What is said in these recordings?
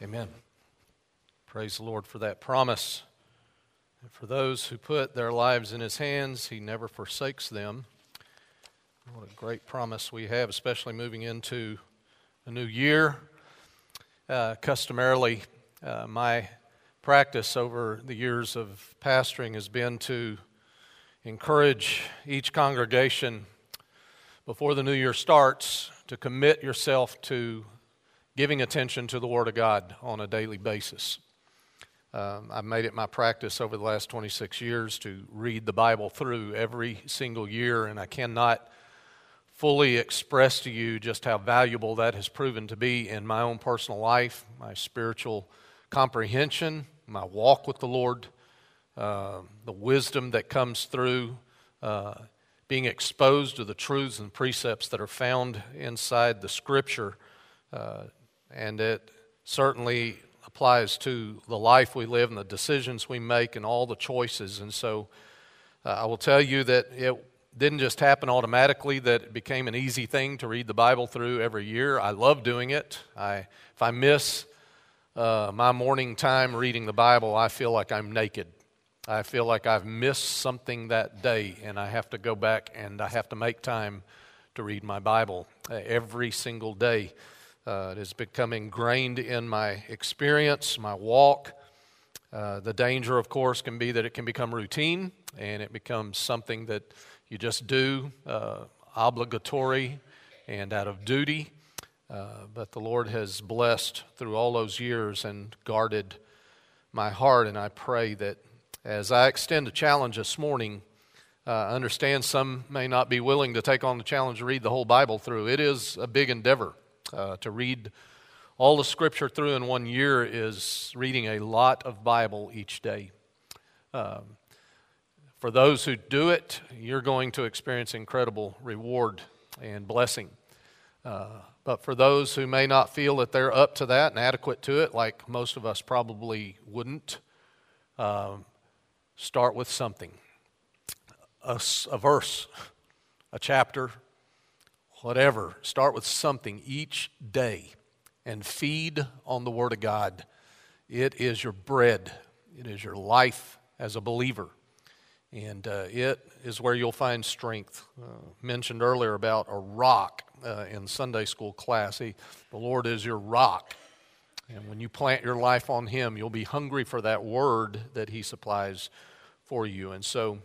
Amen. Praise the Lord for that promise. And for those who put their lives in His hands, He never forsakes them. What a great promise we have, especially moving into a new year. Customarily, my practice over the years of pastoring has been to encourage each congregation before the new year starts to commit yourself to giving attention to the Word of God on a daily basis. I've made it my practice over the last 26 years to read the Bible through every single year, and I cannot fully express to you just how valuable that has proven to be in my own personal life, my spiritual comprehension, my walk with the Lord, the wisdom that comes through being exposed to the truths and precepts that are found inside the Scripture. And it certainly applies to the life we live and the decisions we make and all the choices. And so I will tell you that it didn't just happen automatically, that it became an easy thing to read the Bible through every year. I love doing it. If I miss my morning time reading the Bible, I feel like I'm naked. I feel like I've missed something that day, and I have to go back and I have to make time to read my Bible every single day. It has become ingrained in my experience, my walk. The danger, of course, can be that it can become routine and it becomes something that you just do, obligatory and out of duty. But the Lord has blessed through all those years and guarded my heart, and I pray that as I extend a challenge this morning, I understand some may not be willing to take on the challenge to read the whole Bible through. It is a big endeavor. To read all the Scripture through in 1 year is reading a lot of Bible each day. For those who do it, you're going to experience incredible reward and blessing. But for those who may not feel that they're up to that and adequate to it, like most of us probably wouldn't, start with something. A verse, a chapter, whatever. Start with something each day and feed on the Word of God. It is your bread. It is your life as a believer. And it is where you'll find strength. Mentioned earlier about a rock in Sunday school class. The Lord is your rock. And when you plant your life on Him, you'll be hungry for that Word that He supplies for you. And so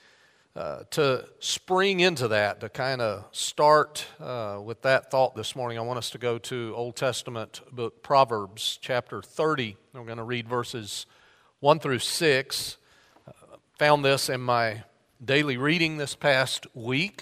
to spring into that, to kind of start with that thought this morning, I want us to go to Old Testament book Proverbs chapter 30. We're going to read verses 1 through 6. Found this in my daily reading this past week,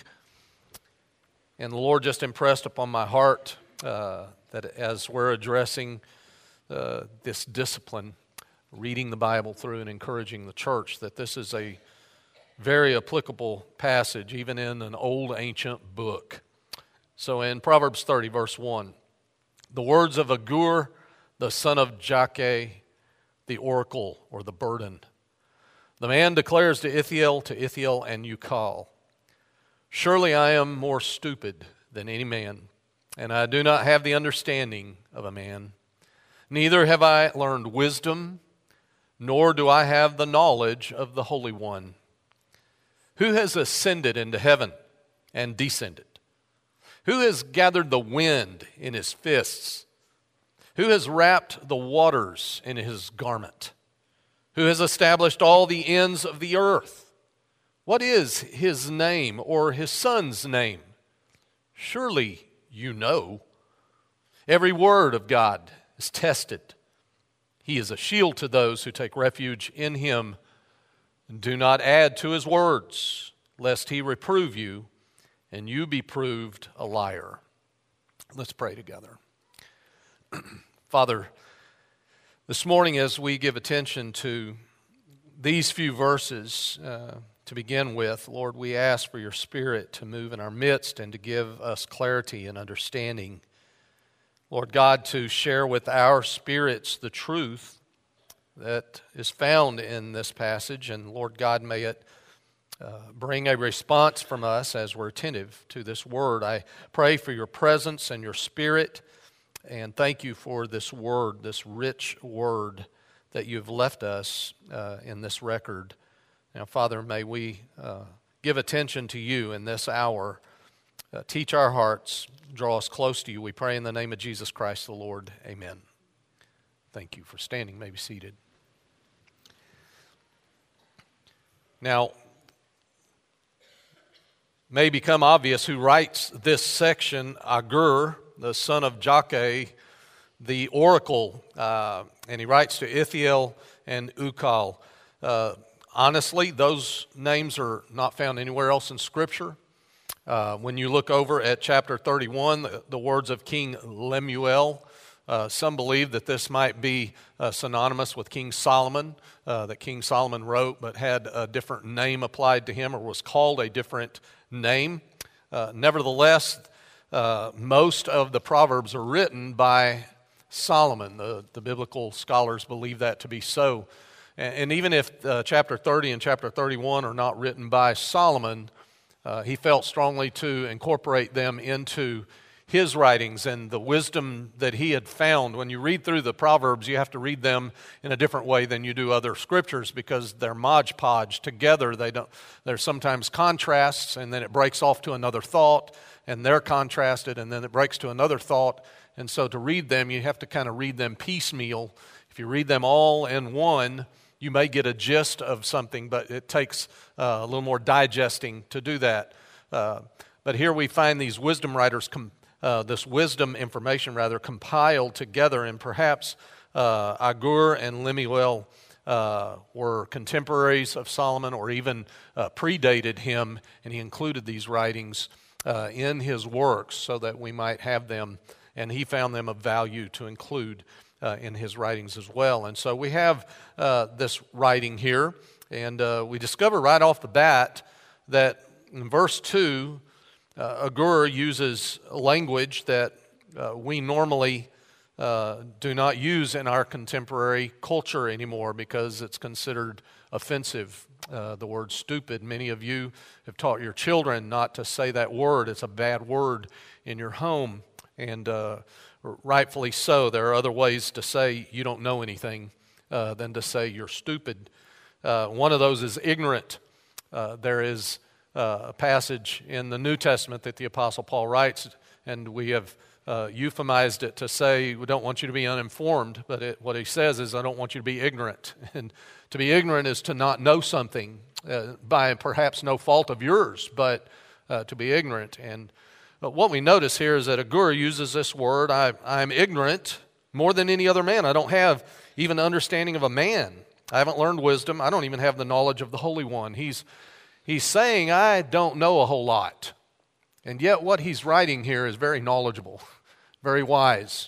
and the Lord just impressed upon my heart that as we're addressing this discipline, reading the Bible through and encouraging the church, that this is a very applicable passage, even in an old ancient book. So in Proverbs 30, verse 1, the words of Agur, the son of Jakeh, the oracle or the burden. The man declares to Ithiel and Ucal, surely I am more stupid than any man, and I do not have the understanding of a man. Neither have I learned wisdom, nor do I have the knowledge of the Holy One. Who has ascended into heaven and descended? Who has gathered the wind in his fists? Who has wrapped the waters in his garment? Who has established all the ends of the earth? What is his name or his son's name? Surely you know. Every word of God is tested. He is a shield to those who take refuge in Him. And do not add to His words, lest He reprove you, and you be proved a liar. Let's pray together. Father, this morning as we give attention to these few verses to begin with, Lord, we ask for your Spirit to move in our midst and to give us clarity and understanding. Lord God, to share with our spirits the truth that is found in this passage, and Lord God, may it bring a response from us as we're attentive to this word. I pray for your presence and your Spirit And thank you for this word, this rich word that you've left us in this record. Now, Father, may we give attention to you in this hour. Teach our hearts, draw us close to you. We pray in the name of Jesus Christ the Lord. Amen. Thank you for standing. You may be seated. Now, may become obvious who writes this section. Agur, the son of Jakeh, the oracle, and he writes to Ithiel and Ukal. Honestly, those names are not found anywhere else in Scripture. When you look over at chapter 31, the words of King Lemuel, some believe that this might be synonymous with King Solomon, that King Solomon wrote but had a different name applied to him or was called a different name. Nevertheless, most of the Proverbs are written by Solomon. The biblical scholars believe that to be so. And even if chapter 30 and chapter 31 are not written by Solomon, he felt strongly to incorporate them into his writings and the wisdom that he had found. When you read through the Proverbs, you have to read them in a different way than you do other scriptures because they're modge-podge together. There's sometimes contrasts, and then it breaks off to another thought, and they're contrasted, and then it breaks to another thought. And so to read them, you have to kind of read them piecemeal. If you read them all in one, you may get a gist of something, but it takes a little more digesting to do that. But here we find these wisdom writers, this wisdom information compiled together, and perhaps Agur and Lemuel were contemporaries of Solomon or even predated him, and he included these writings in his works so that we might have them, and he found them of value to include in his writings as well. And so we have this writing here, and we discover right off the bat that in verse 2, Agur uses language that we normally do not use in our contemporary culture anymore because it's considered offensive. The word stupid, many of you have taught your children not to say that word. It's a bad word in your home, and rightfully so. There are other ways to say you don't know anything than to say you're stupid. One of those is ignorant. There is a passage in the New Testament that the Apostle Paul writes, and we have euphemized it to say we don't want you to be uninformed, but what he says is I don't want you to be ignorant. And to be ignorant is to not know something by perhaps no fault of yours, but to be ignorant. And what we notice here is that Agur uses this word, I'm ignorant more than any other man. I don't have even the understanding of a man. I haven't learned wisdom. I don't even have the knowledge of the Holy One. He's saying, I don't know a whole lot. And yet what he's writing here is very knowledgeable, very wise.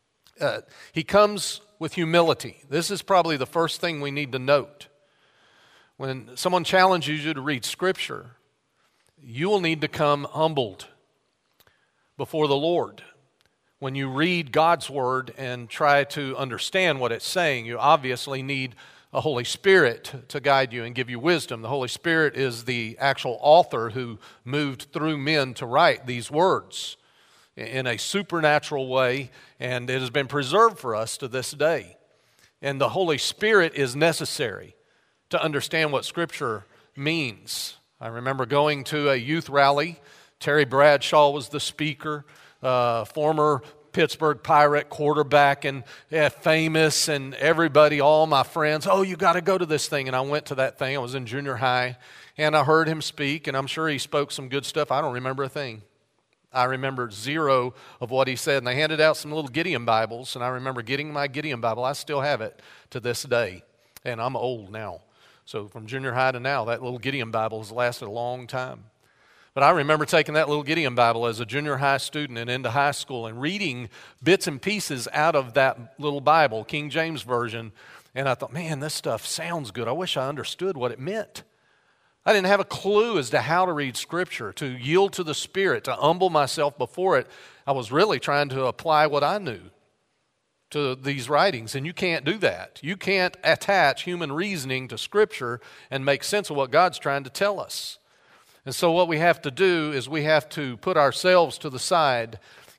He comes with humility. This is probably the first thing we need to note. When someone challenges you to read Scripture, you will need to come humbled before the Lord. When you read God's Word and try to understand what it's saying, you obviously need a Holy Spirit to guide you and give you wisdom. The Holy Spirit is the actual author who moved through men to write these words in a supernatural way, and it has been preserved for us to this day. And the Holy Spirit is necessary to understand what Scripture means. I remember going to a youth rally. Terry Bradshaw was the speaker, former Pittsburgh Pirate quarterback and famous, and everybody, all my friends, oh, you got to go to this thing. And I went to that thing. I was in junior high, and I heard him speak, and I'm sure he spoke some good stuff. I don't remember a thing. I remember zero of what he said. And they handed out some little Gideon Bibles, and I remember getting my Gideon Bible. I still have it to this day, and I'm old now. So from junior high to now, that little Gideon Bible has lasted a long time. But I remember taking that little Gideon Bible as a junior high student and into high school and reading bits and pieces out of that little Bible, King James Version, and I thought, man, this stuff sounds good. I wish I understood what it meant. I didn't have a clue as to how to read Scripture, to yield to the Spirit, to humble myself before it. I was really trying to apply what I knew to these writings, and you can't do that. You can't attach human reasoning to Scripture and make sense of what God's trying to tell us. And so what we have to do is we have to put ourselves to the side,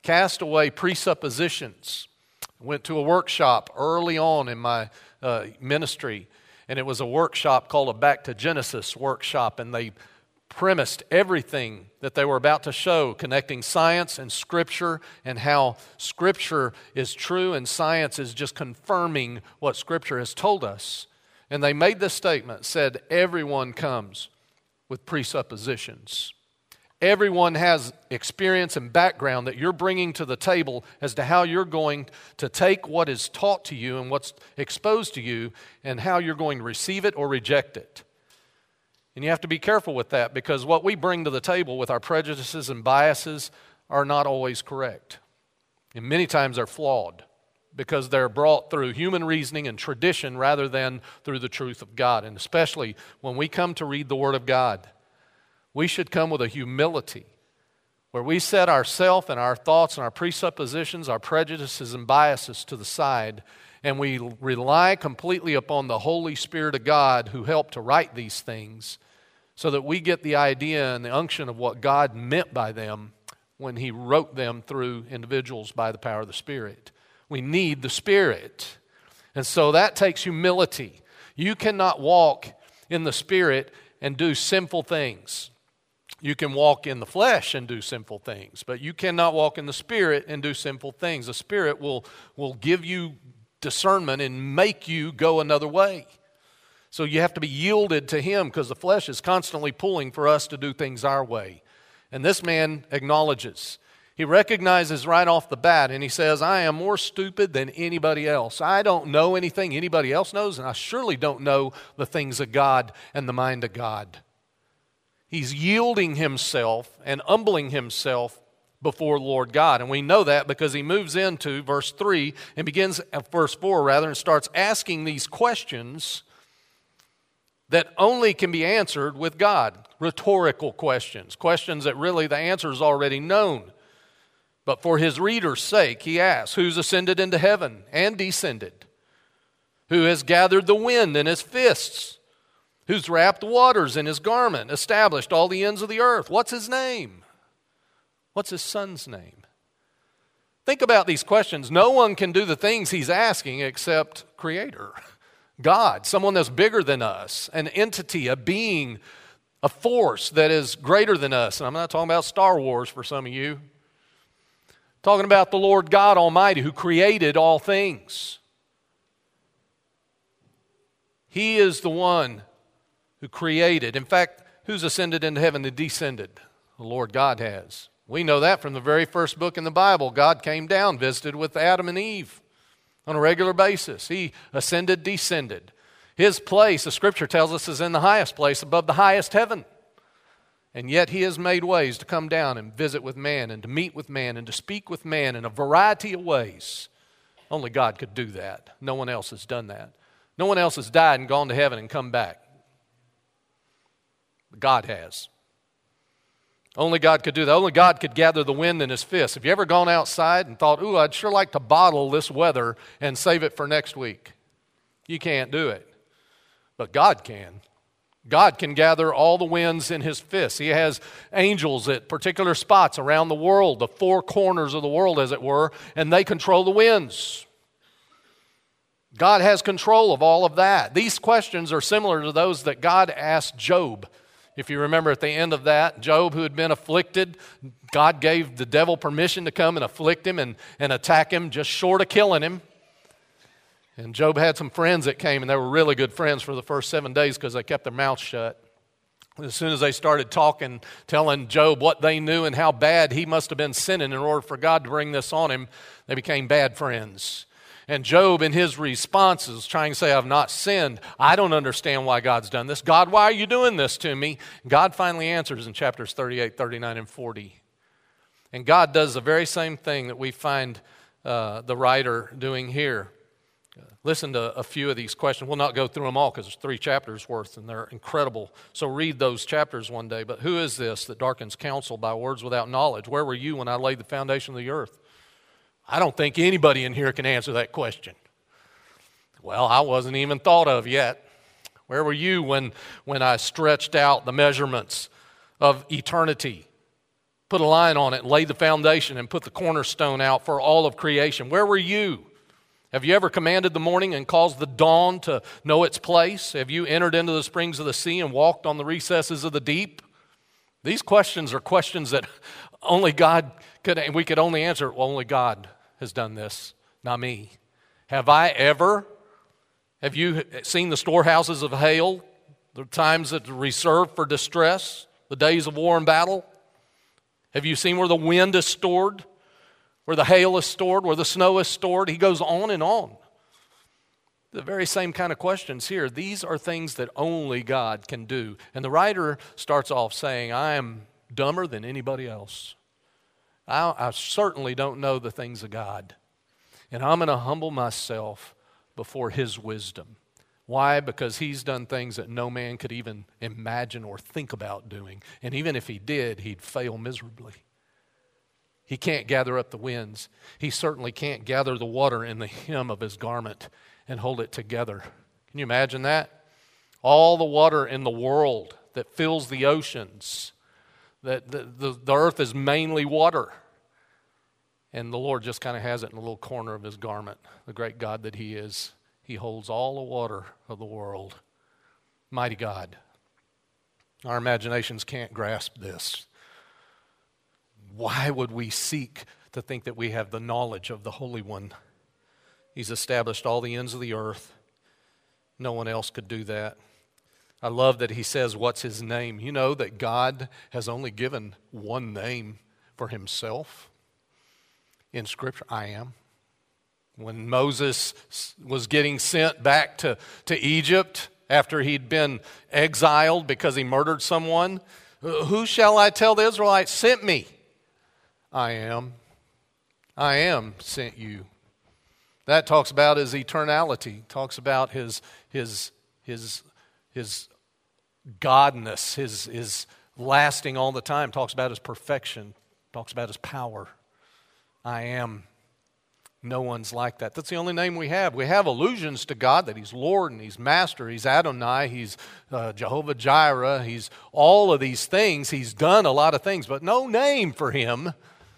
Cast away presuppositions. I went to a workshop early on in my ministry, and it was a workshop called a Back to Genesis workshop, and they premised everything that they were about to show, connecting science and Scripture, and how Scripture is true and science is just confirming what Scripture has told us. And they made this statement, said, everyone comes with presuppositions. Everyone has experience and background that you're bringing to the table as to how you're going to take what is taught to you and what's exposed to you and how you're going to receive it or reject it. And you have to be careful with that, because what we bring to the table with our prejudices and biases are not always correct. And many times they're flawed because they're brought through human reasoning and tradition rather than through the truth of God. And especially when we come to read the Word of God, we should come with a humility where we set ourselves and our thoughts and our presuppositions, our prejudices and biases to the side, and we rely completely upon the Holy Spirit of God who helped to write these things, so that we get the idea and the unction of what God meant by them when He wrote them through individuals by the power of the Spirit. We need the Spirit. And so that takes humility. You cannot walk in the Spirit and do sinful things. You can walk in the flesh and do sinful things, but you cannot walk in the Spirit and do sinful things. The Spirit will give you discernment and make you go another way. So you have to be yielded to Him, because the flesh is constantly pulling for us to do things our way. And this man acknowledges. He recognizes right off the bat, and he says, I am more stupid than anybody else. I don't know anything anybody else knows, and I surely don't know the things of God and the mind of God. He's yielding himself and humbling himself before Lord God. And we know that because he moves into verse 3 and begins at verse 4 rather, and starts asking these questions that only can be answered with God. Rhetorical questions. Questions that really the answer is already known. But for his reader's sake, he asks, who's ascended into heaven and descended? Who has gathered the wind in his fists? Who's wrapped waters in his garment, established all the ends of the earth? What's his name? What's his son's name? Think about these questions. No one can do the things he's asking except Creator, God, someone that's bigger than us, an entity, a being, a force that is greater than us. And I'm not talking about Star Wars for some of you. I'm talking about the Lord God Almighty who created all things. He is the one who created. In fact, who's ascended into heaven and descended? The Lord God has. We know that from the very first book in the Bible. God came down, visited with Adam and Eve on a regular basis. He ascended, descended. His place, the Scripture tells us, is in the highest place above the highest heaven. And yet He has made ways to come down and visit with man and to meet with man and to speak with man in a variety of ways. Only God could do that. No one else has done that. No one else has died and gone to heaven and come back. But God has. Only God could do that. Only God could gather the wind in His fist. Have you ever gone outside and thought, ooh, I'd sure like to bottle this weather and save it for next week? You can't do it. But God can. God can gather all the winds in His fist. He has angels at particular spots around the world, the four corners of the world, as it were, and they control the winds. God has control of all of that. These questions are similar to those that God asked Job. If you remember at the end of that, Job, who had been afflicted, God gave the devil permission to come and afflict him and attack him just short of killing him. And Job had some friends that came, and they were really good friends for the first 7 days because they kept their mouths shut. As soon as they started talking, telling Job what they knew and how bad he must have been sinning in order for God to bring this on him, they became bad friends. And Job, in his responses, trying to say, I've not sinned. I don't understand why God's done this. God, why are you doing this to me? God finally answers in chapters 38, 39, and 40. And God does the very same thing that we find the writer doing here. Listen to a few of these questions. We'll not go through them all because there's 3 chapters worth and they're incredible. So read those chapters one day. But who is this that darkens counsel by words without knowledge? Where were you when I laid the foundation of the earth? I don't think anybody in here can answer that question. Well, I wasn't even thought of yet. Where were you when I stretched out the measurements of eternity put a line on it and laid the foundation and put the cornerstone out for all of creation? Where were you? Have you ever commanded the morning and caused the dawn to know its place? Have you entered into the springs of the sea and walked on the recesses of the deep? These questions are questions that only God could, and we could only answer, well, only God has done this, not me. Have you seen the storehouses of hail, the times that are reserved for distress, the days of war and battle? Have you seen where the wind is stored, where the hail is stored, where the snow is stored? He goes on and on. The very same kind of questions here. These are things that only God can do. And the writer starts off saying, I am dumber than anybody else. I certainly don't know the things of God. And I'm going to humble myself before His wisdom. Why? Because He's done things that no man could even imagine or think about doing. And even if He did, He'd fail miserably. He can't gather up the winds. He certainly can't gather the water in the hem of His garment and hold it together. Can you imagine that? All the water in the world that fills the oceans, that the earth is mainly water. And the Lord just kind of has it in a little corner of His garment. The great God that He is. He holds all the water of the world. Mighty God. Our imaginations can't grasp this. Why would we seek to think that we have the knowledge of the Holy One? He's established all the ends of the earth. No one else could do that. I love that He says, what's His name? You know that God has only given one name for Himself in Scripture. I am. When Moses was getting sent back to Egypt after he'd been exiled because he murdered someone, who shall I tell the Israelites sent me? I am. I am sent you. That talks about His eternality, talks about His godness, His lasting all the time, talks about His perfection, talks about His power. I am. No one's like that. That's the only name we have. We have allusions to God, that He's Lord and He's Master, He's Adonai, He's Jehovah Jireh, He's all of these things. He's done a lot of things, but no name for Him.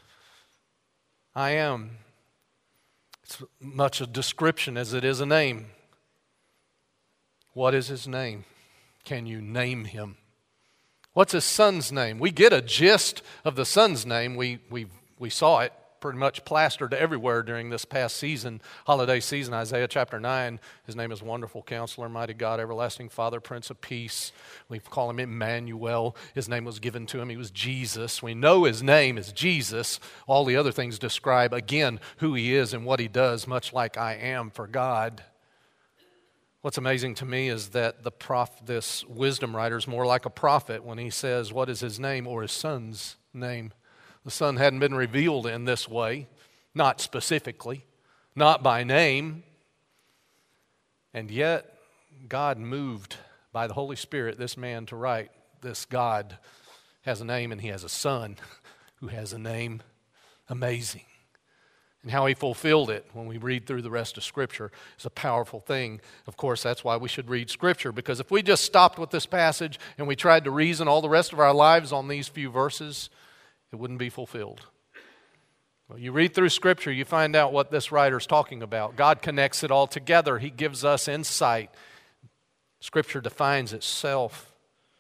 I am. It's much a description as it is a name. What is His name? Can you name Him? What's His Son's name? We get a gist of the Son's name. We saw it pretty much plastered everywhere during this past season, holiday season. Isaiah chapter 9, His name is Wonderful Counselor, Mighty God, Everlasting Father, Prince of Peace. We call Him Emmanuel. His name was given to Him. He was Jesus. We know His name is Jesus. All the other things describe, again, who He is and what He does, much like I am for God. What's amazing to me is that this wisdom writer is more like a prophet when he says, what is His name or His Son's name? The Son hadn't been revealed in this way, not specifically, not by name. And yet, God moved by the Holy Spirit this man to write, this God has a name and He has a Son who has a name. Amazing. And how He fulfilled it when we read through the rest of Scripture is a powerful thing. Of course, that's why we should read Scripture, because if we just stopped with this passage and we tried to reason all the rest of our lives on these few verses, it wouldn't be fulfilled. Well, you read through Scripture, you find out what this writer's talking about. God connects it all together. He gives us insight. Scripture defines itself.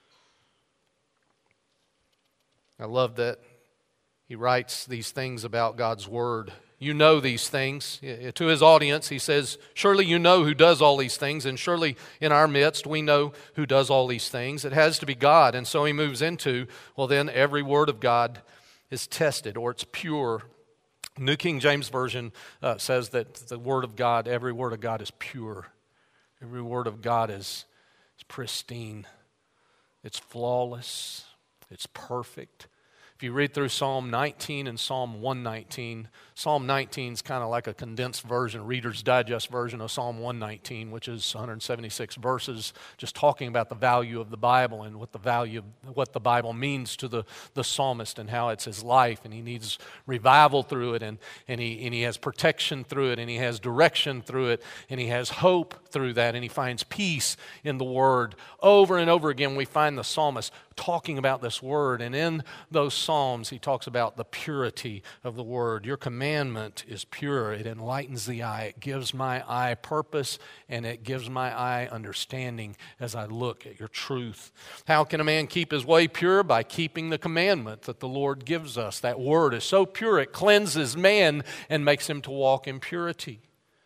I love that he writes these things about God's Word. You know these things. To his audience, he says, surely you know who does all these things, and surely in our midst we know who does all these things. It has to be God. And so he moves into, well then, every word of God is tested, or it's pure. New King James Version says that the Word of God, every word of God is pure. Every word of God is pristine. It's flawless. It's perfect. If you read through Psalm 19 and Psalm 119, Psalm 19 is kind of like a condensed version, Reader's Digest version of Psalm 119, which is 176 verses, just talking about the value of the Bible and what the Bible means to the psalmist and how it's his life, and he needs revival through it, and he has protection through it, and he has direction through it, and he has hope through that, and he finds peace in the Word. Over and over again, we find the psalmist talking about this word. And in those Psalms, he talks about the purity of the word. Your commandment is pure. It enlightens the eye. It gives my eye purpose, and it gives my eye understanding as I look at your truth. How can a man keep his way pure? By keeping the commandment that the Lord gives us. That word is so pure, it cleanses man and makes him to walk in purity.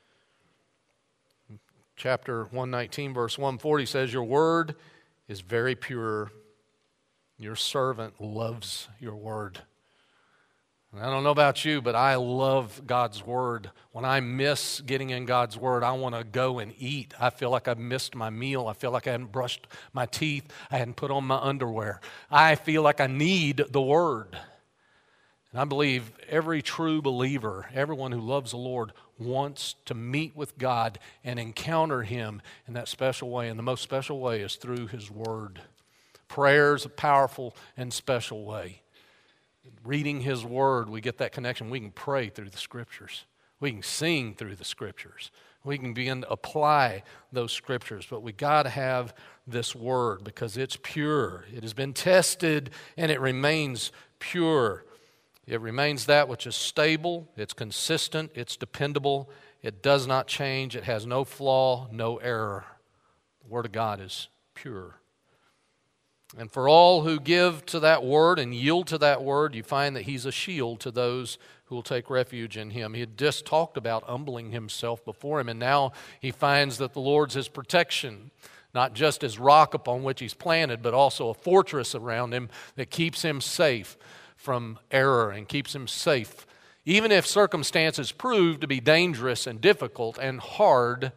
Chapter 119, verse 140 says, your word is very pure. Your servant loves your word. And I don't know about you, but I love God's word. When I miss getting in God's word, I want to go and eat. I feel like I've missed my meal. I feel like I hadn't brushed my teeth. I hadn't put on my underwear. I feel like I need the word. And I believe every true believer, everyone who loves the Lord, wants to meet with God and encounter Him in that special way. And the most special way is through His word. Prayer is a powerful and special way. Reading His word, we get that connection. We can pray through the Scriptures. We can sing through the Scriptures. We can begin to apply those Scriptures. But we got to have this word because it's pure. It has been tested and it remains pure. It remains that which is stable, it's consistent, it's dependable, it does not change, it has no flaw, no error. The Word of God is pure. And for all who give to that word and yield to that word, you find that He's a shield to those who will take refuge in Him. He had just talked about humbling himself before Him, and now he finds that the Lord's his protection, not just as rock upon which he's planted, but also a fortress around him that keeps him safe from error and keeps him safe. Even if circumstances prove to be dangerous and difficult and hard,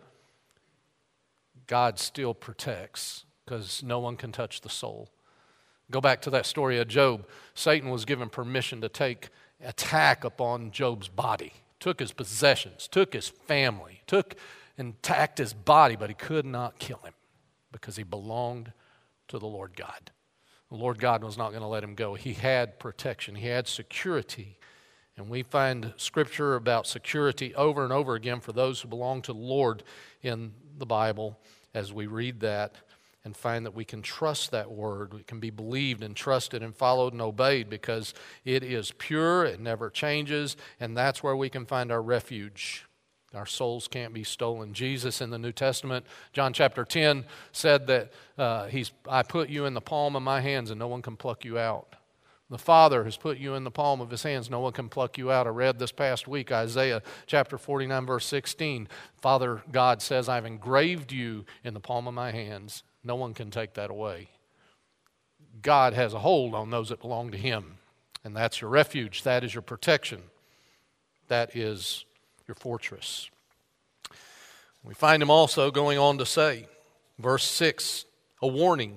God still protects, because no one can touch the soul. Go back to that story of Job. Satan was given permission to take attack upon Job's body, took his possessions, took his family, took and attacked his body, but he could not kill him because he belonged to the Lord God. The Lord God was not going to let him go. He had protection. He had security. And we find Scripture about security over and over again for those who belong to the Lord in the Bible as we read that and find that we can trust that word. We can be believed and trusted and followed and obeyed because it is pure, it never changes, and that's where we can find our refuge. Our souls can't be stolen. Jesus in the New Testament, John chapter 10, said that I put you in the palm of my hands and no one can pluck you out. The Father has put you in the palm of His hands. No one can pluck you out. I read this past week, Isaiah chapter 49, verse 16. Father God says, I've engraved you in the palm of my hands. No one can take that away. God has a hold on those that belong to Him. And that's your refuge. That is your protection. That is your fortress. We find Him also going on to say, verse 6, a warning.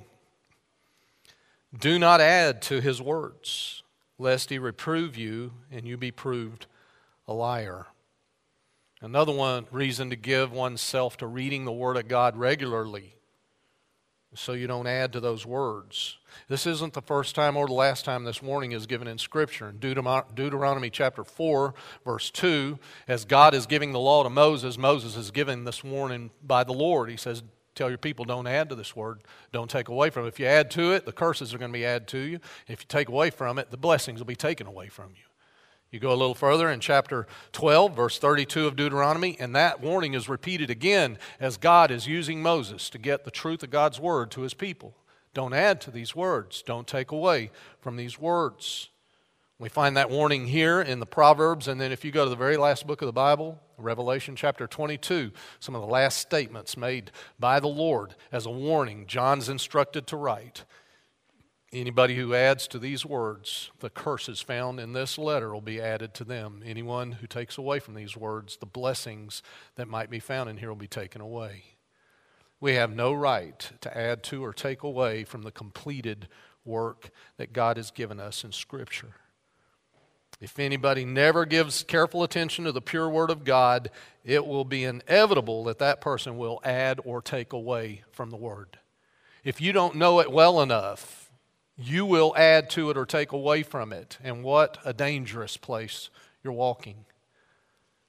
Do not add to His words, lest He reprove you and you be proved a liar. Another reason to give oneself to reading the Word of God regularly, so you don't add to those words. This isn't the first time or the last time this warning is given in Scripture. In Deuteronomy chapter 4, verse 2, as God is giving the law to Moses, Moses is given this warning by the Lord. He says, tell your people, don't add to this word. Don't take away from it. If you add to it, the curses are going to be added to you. If you take away from it, the blessings will be taken away from you. You go a little further in chapter 12, verse 32 of Deuteronomy, and that warning is repeated again as God is using Moses to get the truth of God's word to His people. Don't add to these words. Don't take away from these words. We find that warning here in the Proverbs, and then if you go to the very last book of the Bible, Revelation chapter 22, some of the last statements made by the Lord as a warning John's instructed to write. Anybody who adds to these words, the curses found in this letter will be added to them. Anyone who takes away from these words, the blessings that might be found in here will be taken away. We have no right to add to or take away from the completed work that God has given us in Scripture. If anybody never gives careful attention to the pure Word of God, it will be inevitable that that person will add or take away from the Word. If you don't know it well enough, you will add to it or take away from it. And what a dangerous place you're walking.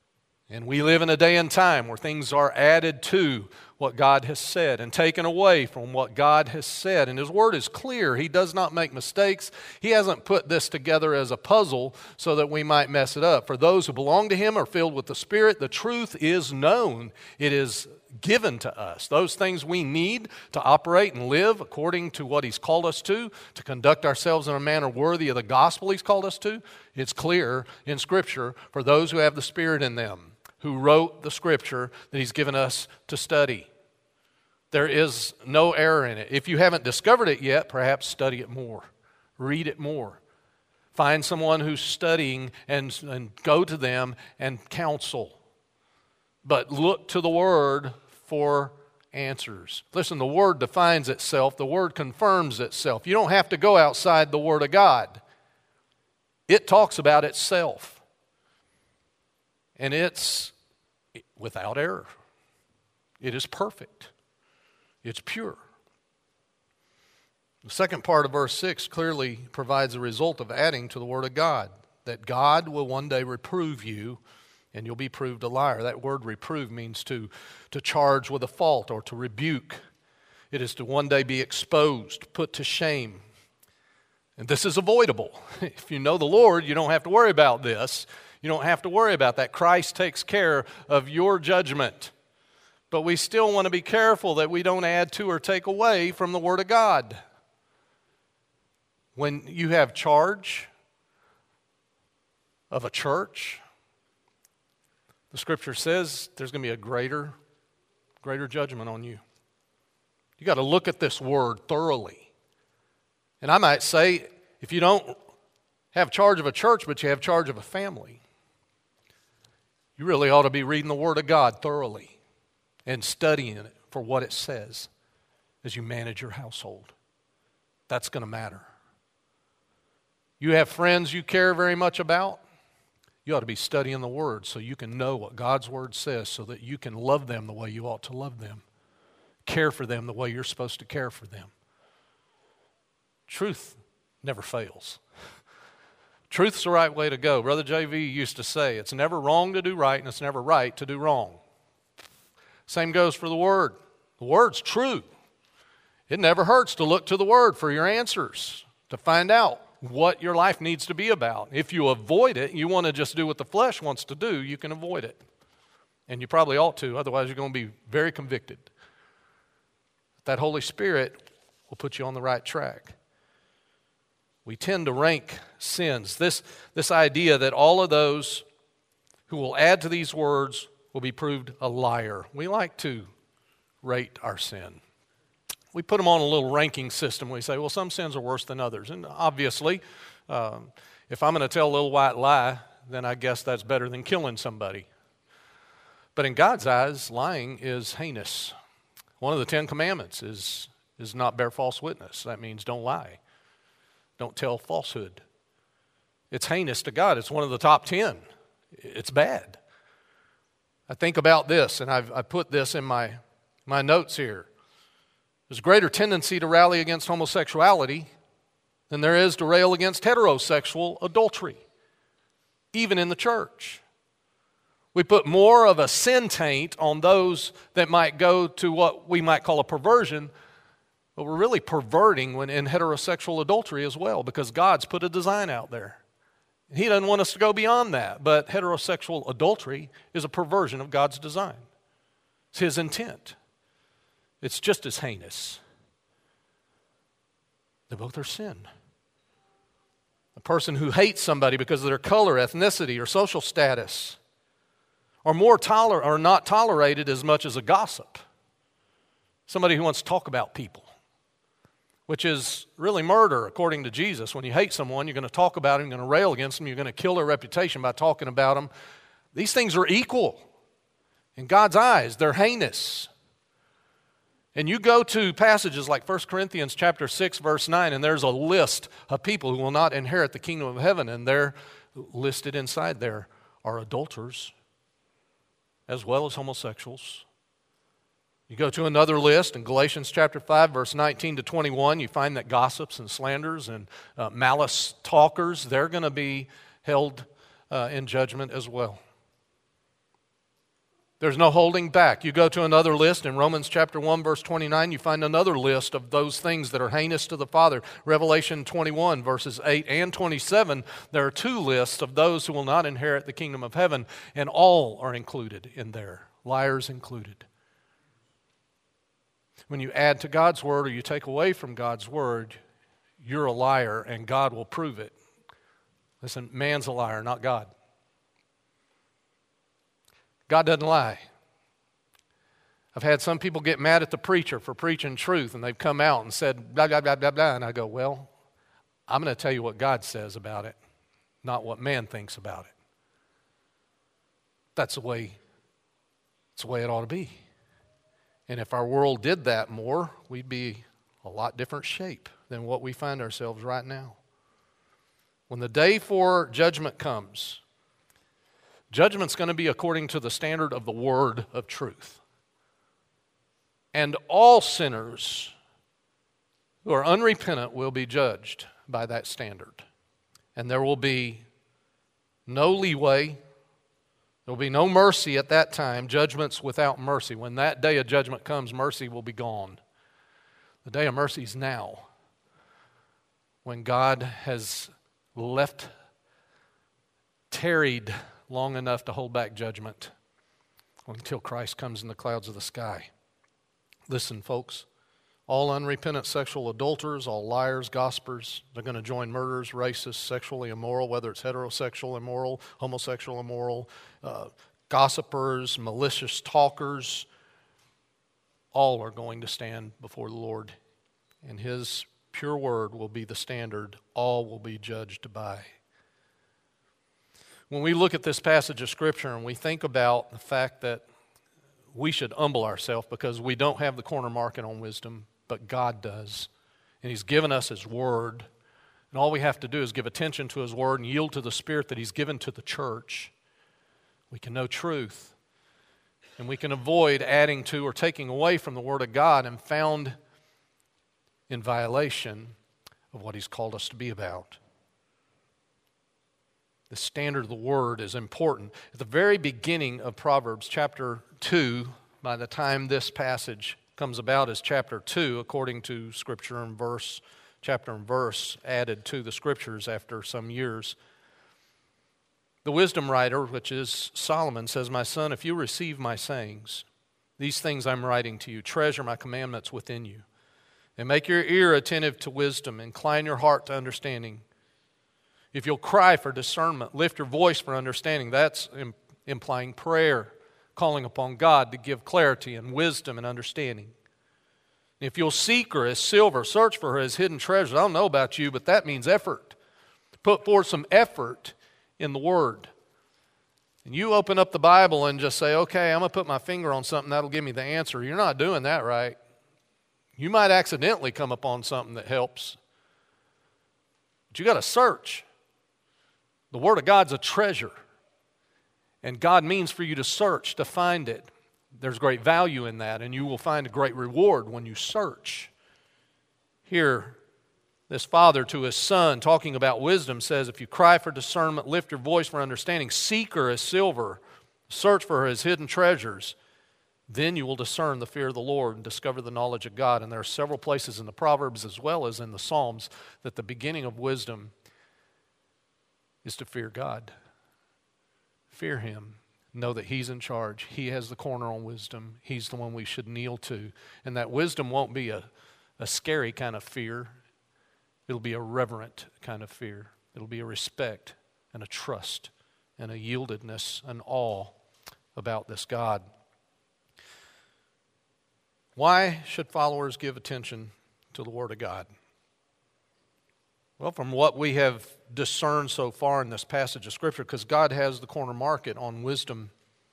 And we live in a day and time where things are added to what God has said and taken away from what God has said. And His Word is clear. He does not make mistakes. He hasn't put this together as a puzzle so that we might mess it up. For those who belong to Him are filled with the Spirit. The truth is known. It is given to us. Those things we need to operate and live according to what He's called us to conduct ourselves in a manner worthy of the gospel He's called us to. It's clear in Scripture for those who have the Spirit in them, who wrote the Scripture that He's given us to study. There is no error in it. If you haven't discovered it yet, perhaps study it more. Read it more. Find someone who's studying and go to them and counsel. But look to the Word for answers. Listen, the Word defines itself. The Word confirms itself. You don't have to go outside the Word of God. It talks about itself. And it's without error. It is perfect. It's pure. The second part of verse 6 clearly provides a result of adding to the Word of God, that God will one day reprove you and you'll be proved a liar. That word reprove means to charge with a fault or to rebuke. It is to one day be exposed, put to shame. And this is avoidable. If you know the Lord, you don't have to worry about this. You don't have to worry about that. Christ takes care of your judgment. But we still want to be careful that we don't add to or take away from the Word of God. When you have charge of a church, the Scripture says there's going to be a greater judgment on you. You got to look at this Word thoroughly. And I might say, if you don't have charge of a church, but you have charge of a family, you really ought to be reading the Word of God thoroughly and studying it for what it says as you manage your household. That's going to matter. You have friends you care very much about, you ought to be studying the Word so you can know what God's Word says so that you can love them the way you ought to love them, care for them the way you're supposed to care for them. Truth never fails. Truth's the right way to go. Brother J.V. used to say, it's never wrong to do right and it's never right to do wrong. Same goes for the Word. The Word's true. It never hurts to look to the Word for your answers, to find out what your life needs to be about. If you avoid it, you want to just do what the flesh wants to do, you can avoid it. And you probably ought to, otherwise you're going to be very convicted. That Holy Spirit will put you on the right track. We tend to rank sins. This idea that all of those who will add to these words will be proved a liar. We like to rate our sin. We put them on a little ranking system. We say, well, some sins are worse than others. And obviously, if I'm going to tell a little white lie, then I guess that's better than killing somebody. But in God's eyes, lying is heinous. One of the 10 Commandments is not bear false witness. That means don't lie. Don't tell falsehood. It's heinous to God. It's one of the top 10. It's bad. I think about this, and I put this in my notes here. There's a greater tendency to rally against homosexuality than there is to rail against heterosexual adultery, even in the church. We put more of a sin taint on those that might go to what we might call a perversion, but we're really perverting when in heterosexual adultery as well, because God's put a design out there. He doesn't want us to go beyond that, but heterosexual adultery is a perversion of God's design. It's His intent. It's just as heinous. They both are sin. A person who hates somebody because of their color, ethnicity, or social status are not tolerated as much as a gossip. Somebody who wants to talk about people, which is really murder according to Jesus. When you hate someone, you're going to talk about them, you're going to rail against them, you're going to kill their reputation by talking about them. These things are equal. In God's eyes, they're heinous. And you go to passages like 1 Corinthians chapter 6, verse 9, and there's a list of people who will not inherit the kingdom of heaven, and they're listed inside there are adulterers as well as homosexuals. You go to another list in Galatians chapter 5, verse 19 to 21, you find that gossips and slanders and malice talkers, they're going to be held in judgment as well. There's no holding back. You go to another list in Romans chapter 1, verse 29, you find another list of those things that are heinous to the Father. Revelation 21, verses 8 and 27, there are two lists of those who will not inherit the kingdom of heaven, and all are included in there, liars included. When you add to God's word or you take away from God's word, you're a liar, and God will prove it. Listen, man's a liar, not God. God doesn't lie. I've had some people get mad at the preacher for preaching truth, and they've come out and said, blah, blah, blah, blah, blah. And I go, well, I'm going to tell you what God says about it, not what man thinks about it. That's the way it ought to be. And if our world did that more, we'd be a lot different shape than what we find ourselves right now. When the day for judgment comes, judgment's going to be according to the standard of the word of truth. And all sinners who are unrepentant will be judged by that standard. And there will be no leeway. There will be no mercy at that time. Judgment's without mercy. When that day of judgment comes, mercy will be gone. The day of mercy is now, when God has tarried long enough to hold back judgment until Christ comes in the clouds of the sky. Listen, folks, all unrepentant sexual adulterers, all liars, gossipers, they're going to join murderers, racists, sexually immoral, whether it's heterosexual immoral, homosexual immoral, gossipers, malicious talkers, all are going to stand before the Lord, and His pure word will be the standard all will be judged by. When we look at this passage of Scripture and we think about the fact that we should humble ourselves because we don't have the corner market on wisdom, but God does. And He's given us His Word. And all we have to do is give attention to His Word and yield to the Spirit that He's given to the church. We can know truth. And we can avoid adding to or taking away from the Word of God and found in violation of what He's called us to be about. The standard of the Word is important. At the very beginning of Proverbs chapter 2, by the time this passage comes about as chapter 2, according to Scripture and verse, chapter and verse added to the Scriptures after some years, the wisdom writer, which is Solomon, says, "My son, if you receive my sayings, these things I'm writing to you, treasure my commandments within you, and make your ear attentive to wisdom, incline your heart to understanding. If you'll cry for discernment, lift your voice for understanding." That's implying prayer, calling upon God to give clarity and wisdom and understanding. If you'll seek her as silver, search for her as hidden treasures. I don't know about you, but that means effort. Put forth some effort in the Word. And you open up the Bible and just say, okay, I'm going to put my finger on something that'll give me the answer. You're not doing that right. You might accidentally come upon something that helps. But you got to search. The Word of God's a treasure. And God means for you to search, to find it. There's great value in that, and you will find a great reward when you search. Here, this father to his son, talking about wisdom, says, if you cry for discernment, lift your voice for understanding, seek her as silver, search for her as hidden treasures, then you will discern the fear of the Lord and discover the knowledge of God. And there are several places in the Proverbs as well as in the Psalms that the beginning of wisdom is to fear God. Fear Him. Know that He's in charge. He has the corner on wisdom. He's the one we should kneel to. And that wisdom won't be a scary kind of fear. It'll be a reverent kind of fear. It'll be a respect and a trust and a yieldedness and awe about this God. Why should followers give attention to the Word of God? Well, from what we have discerned so far in this passage of Scripture, because God has the corner market on wisdom,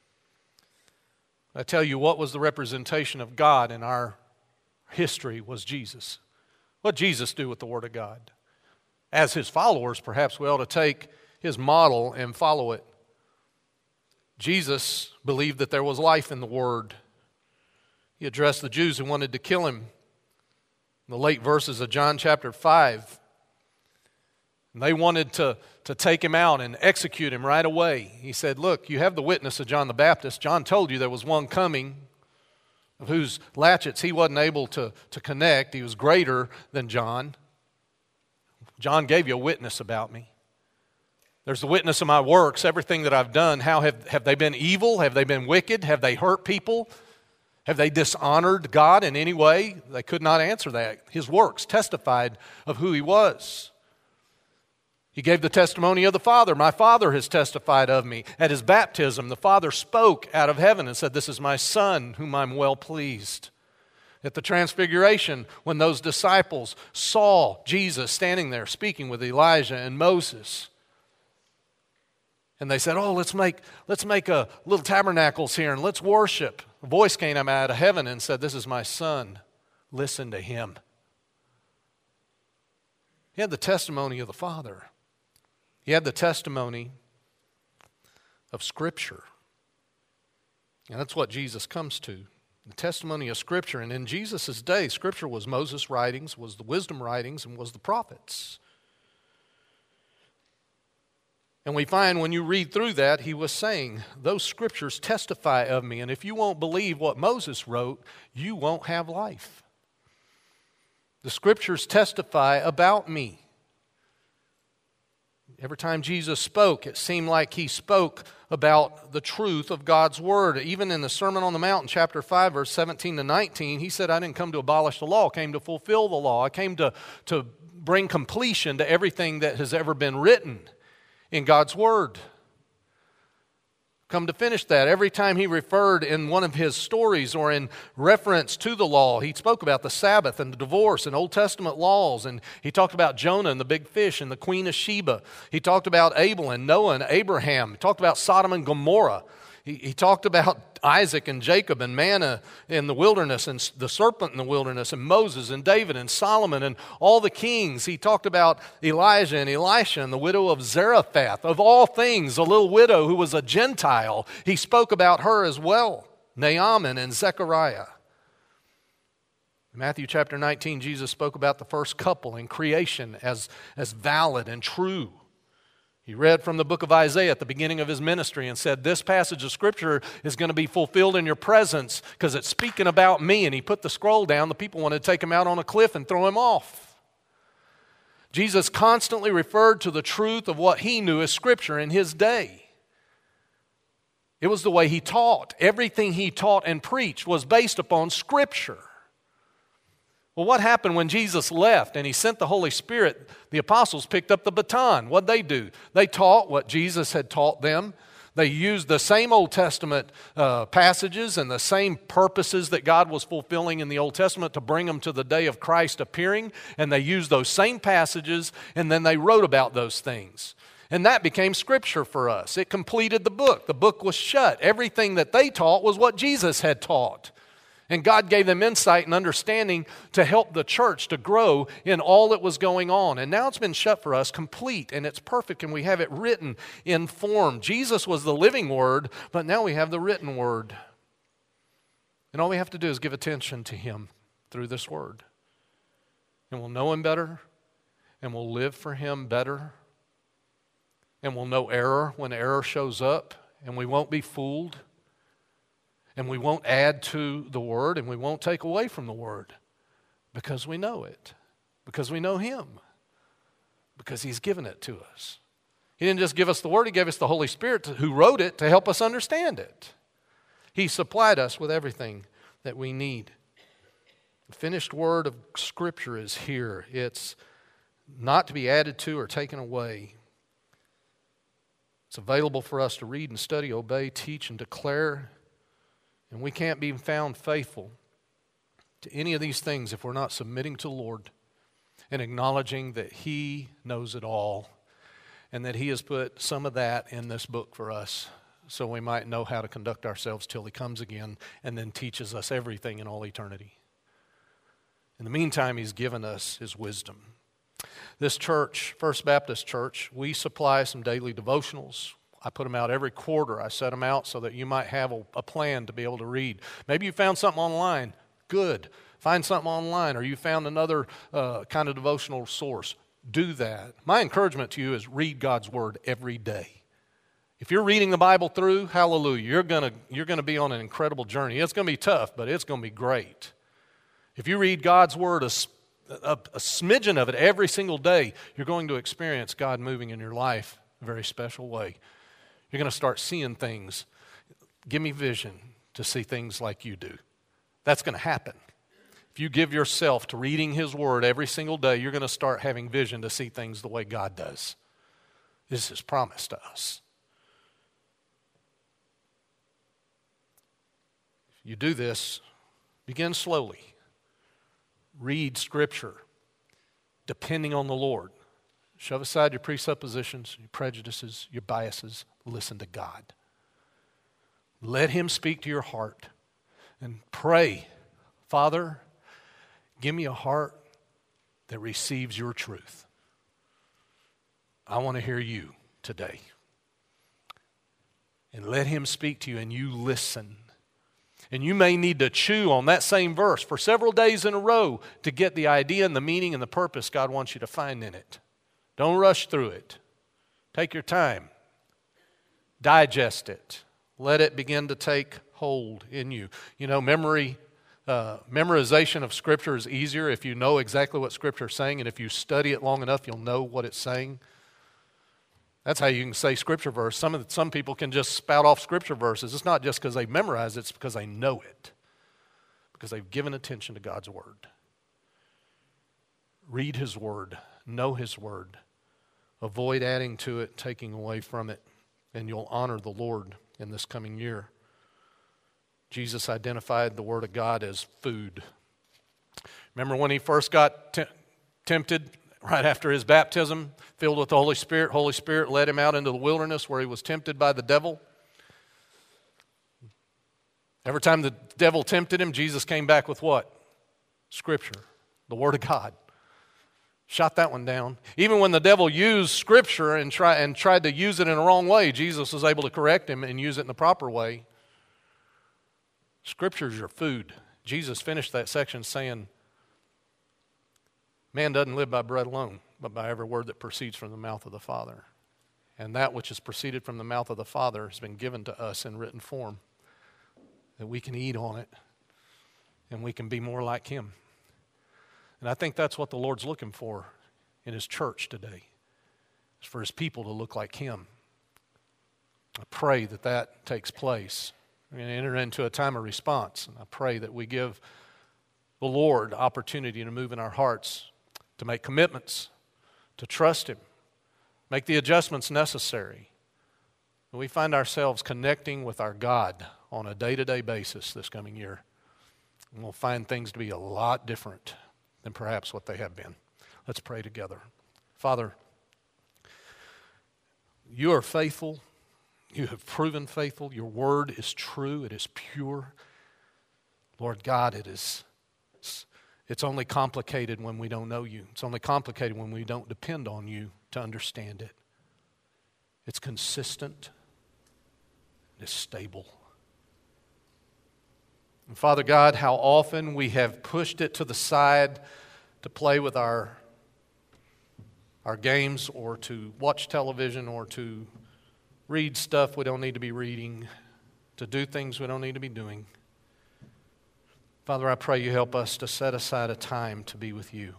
I tell you, what was the representation of God in our history was Jesus. What did Jesus do with the Word of God? As His followers, perhaps we ought to take His model and follow it. Jesus believed that there was life in the Word. He addressed the Jews who wanted to kill Him. In the late verses of John chapter 5, And they wanted to take him out and execute him right away. He said, look, you have the witness of John the Baptist. John told you there was one coming of whose latchets he wasn't able to connect. He was greater than John. John gave you a witness about me. There's the witness of my works, everything that I've done. How have they been evil? Have they been wicked? Have they hurt people? Have they dishonored God in any way? They could not answer that. His works testified of who he was. He gave the testimony of the Father. My Father has testified of me. At his baptism, the Father spoke out of heaven and said, this is my Son, whom I'm well pleased. At the Transfiguration, when those disciples saw Jesus standing there speaking with Elijah and Moses, and they said, let's make a little tabernacles here and let's worship. A voice came out of heaven and said, this is my Son. Listen to him. He had the testimony of the Father. He had the testimony of Scripture. And that's what Jesus comes to, the testimony of Scripture. And in Jesus' day, Scripture was Moses' writings, was the wisdom writings, and was the prophets. And we find when you read through that, he was saying, those Scriptures testify of me. And if you won't believe what Moses wrote, you won't have life. The Scriptures testify about me. Every time Jesus spoke, it seemed like he spoke about the truth of God's Word. Even in the Sermon on the Mount, chapter 5, verse 17 to 19, he said, I didn't come to abolish the law, I came to fulfill the law. I came to bring completion to everything that has ever been written in God's Word. Come to finish that. Every time he referred in one of his stories or in reference to the law, he spoke about the Sabbath and the divorce and Old Testament laws. And he talked about Jonah and the big fish and the Queen of Sheba. He talked about Abel and Noah and Abraham. He talked about Sodom and Gomorrah. He talked about Isaac and Jacob and manna in the wilderness and the serpent in the wilderness and Moses and David and Solomon and all the kings. He talked about Elijah and Elisha and the widow of Zarephath. Of all things, a little widow who was a Gentile. He spoke about her as well. Naaman and Zechariah. In Matthew chapter 19, Jesus spoke about the first couple in creation as valid and true. He read from the book of Isaiah at the beginning of his ministry and said, this passage of Scripture is going to be fulfilled in your presence because it's speaking about me. And he put the scroll down. The people wanted to take him out on a cliff and throw him off. Jesus constantly referred to the truth of what he knew as Scripture in his day. It was the way he taught. Everything he taught and preached was based upon Scripture. Well, what happened when Jesus left and he sent the Holy Spirit? The apostles picked up the baton. What'd they do? They taught what Jesus had taught them. They used the same Old Testament passages and the same purposes that God was fulfilling in the Old Testament to bring them to the day of Christ appearing. And they used those same passages and then they wrote about those things. And that became Scripture for us. It completed the book. The book was shut. Everything that they taught was what Jesus had taught. And God gave them insight and understanding to help the church to grow in all that was going on. And now it's been shut for us, complete, and it's perfect, and we have it written in form. Jesus was the living Word, but now we have the written Word. And all we have to do is give attention to Him through this Word. And we'll know Him better, and we'll live for Him better, and we'll know error when error shows up, and we won't be fooled. And we won't add to the Word, and we won't take away from the Word because we know it, because we know Him, because He's given it to us. He didn't just give us the Word, He gave us the Holy Spirit who wrote it to help us understand it. He supplied us with everything that we need. The finished Word of Scripture is here. It's not to be added to or taken away. It's available for us to read and study, obey, teach, and declare. And we can't be found faithful to any of these things if we're not submitting to the Lord and acknowledging that He knows it all and that He has put some of that in this book for us so we might know how to conduct ourselves till He comes again and then teaches us everything in all eternity. In the meantime, He's given us His wisdom. This church, First Baptist Church, we supply some daily devotionals. I put them out every quarter. I set them out so that you might have a plan to be able to read. Maybe you found something online. Good. Find something online, or you found another kind of devotional source. do that. My encouragement to you is read God's Word every day. If you're reading the Bible through, hallelujah, you're gonna be on an incredible journey. It's going to be tough, but it's going to be great. If you read God's Word, a smidgen of it every single day, you're going to experience God moving in your life in a very special way. You're going to start seeing things. Give me vision to see things like you do. That's going to happen. If you give yourself to reading His Word every single day, you're going to start having vision to see things the way God does. This is His promise to us. If you do this, begin slowly. Read Scripture, depending on the Lord. Shove aside your presuppositions, your prejudices, your biases. Listen to God. Let Him speak to your heart. And pray, Father, give me a heart that receives your truth. I want to hear you today. And let Him speak to you and you listen. And you may need to chew on that same verse for several days in a row to get the idea and the meaning and the purpose God wants you to find in it. Don't rush through it. Take your time. Digest it. Let it begin to take hold in you. You know, memorization of Scripture is easier if you know exactly what Scripture is saying, and if you study it long enough, you'll know what it's saying. That's how you can say Scripture verse. Some people can just spout off Scripture verses. It's not just because they memorize it, it's because they know it. Because they've given attention to God's Word. Read His Word. Know His Word. Avoid adding to it, taking away from it, and you'll honor the Lord in this coming year. Jesus identified the Word of God as food. Remember when He first got tempted? Right after His baptism, filled with the Holy Spirit led Him out into the wilderness where He was tempted by the devil. Every time the devil tempted Him, Jesus came back with what? Scripture, the Word of God. Shot that one down. Even when the devil used Scripture and tried to use it in a wrong way, Jesus was able to correct him and use it in the proper way. Scripture is your food. Jesus finished that section saying, man doesn't live by bread alone, but by every word that proceeds from the mouth of the Father. And that which has proceeded from the mouth of the Father has been given to us in written form, that we can eat on it and we can be more like Him. And I think that's what the Lord's looking for in His church today, is for His people to look like Him. I pray that that takes place. We're going to enter into a time of response, and I pray that we give the Lord opportunity to move in our hearts, to make commitments, to trust Him, make the adjustments necessary. And we find ourselves connecting with our God on a day-to-day basis this coming year. And we'll find things to be a lot different than perhaps what they have been. Let's pray together. Father, You are faithful. You have proven faithful. Your Word is true. It is pure. Lord God, it's only complicated when we don't know You. It's only complicated when we don't depend on You to understand it. It's consistent. It's stable. And Father God, how often we have pushed it to the side to play with our games or to watch television or to read stuff we don't need to be reading, to do things we don't need to be doing. Father, I pray You help us to set aside a time to be with You.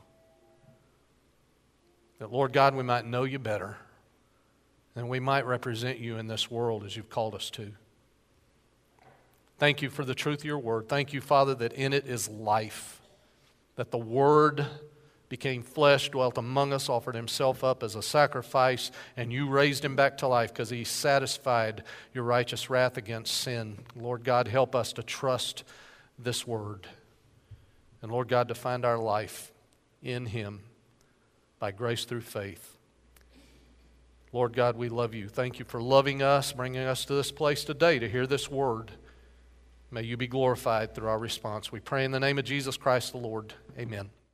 That, Lord God, we might know You better and we might represent You in this world as You've called us to. Thank You for the truth of Your Word. Thank You, Father, that in it is life, that the Word became flesh, dwelt among us, offered Himself up as a sacrifice, and You raised Him back to life because He satisfied Your righteous wrath against sin. Lord God, help us to trust this Word. And Lord God, to find our life in Him by grace through faith. Lord God, we love You. Thank You for loving us, bringing us to this place today to hear this Word. May You be glorified through our response. We pray in the name of Jesus Christ the Lord. Amen.